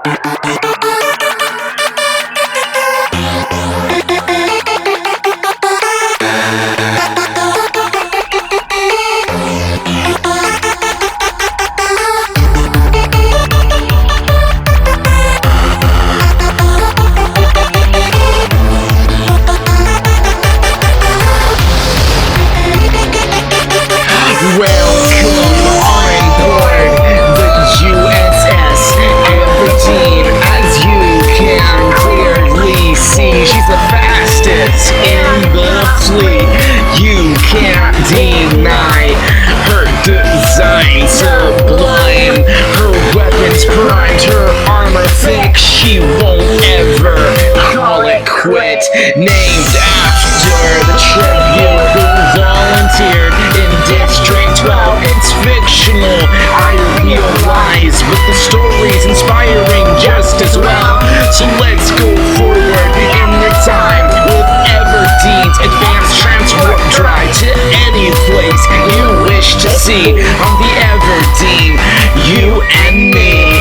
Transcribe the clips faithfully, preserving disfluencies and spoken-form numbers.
You can't deny her design sublime, her weapons primed, her armor thick. She won't ever call it quit. Named after the tribute who volunteered in District twelve. It's fictional, I realize, but the story's inspiring just as well. So let's go forward in the time with Everdean's advanced transport drive to any place you wish to see on the Everdean, you and me.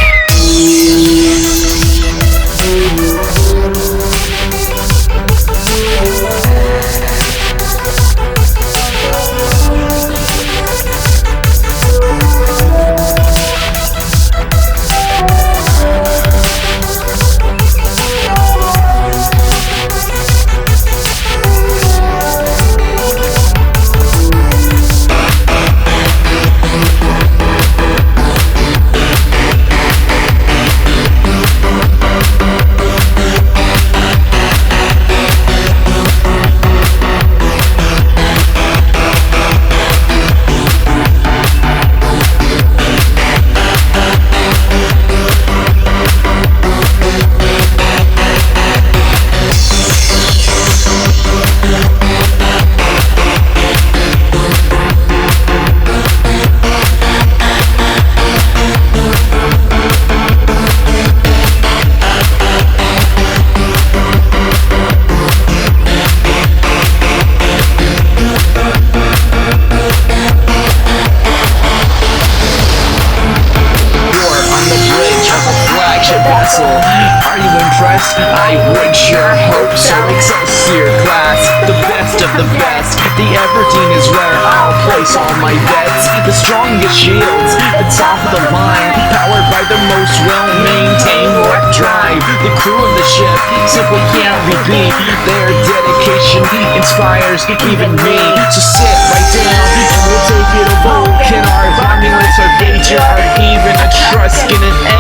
Are you impressed? I would sure hope so. Excelsior class, the best of the best. The Everdean is where I'll place all my bets. The strongest shields, the top of the line, powered by the most well-maintained warp drive. The crew of the ship simply can't be beat. Their dedication inspires even me. So sit right down and we'll take it a Vulcan. Our Romulus, our Gator, or even a Truscan and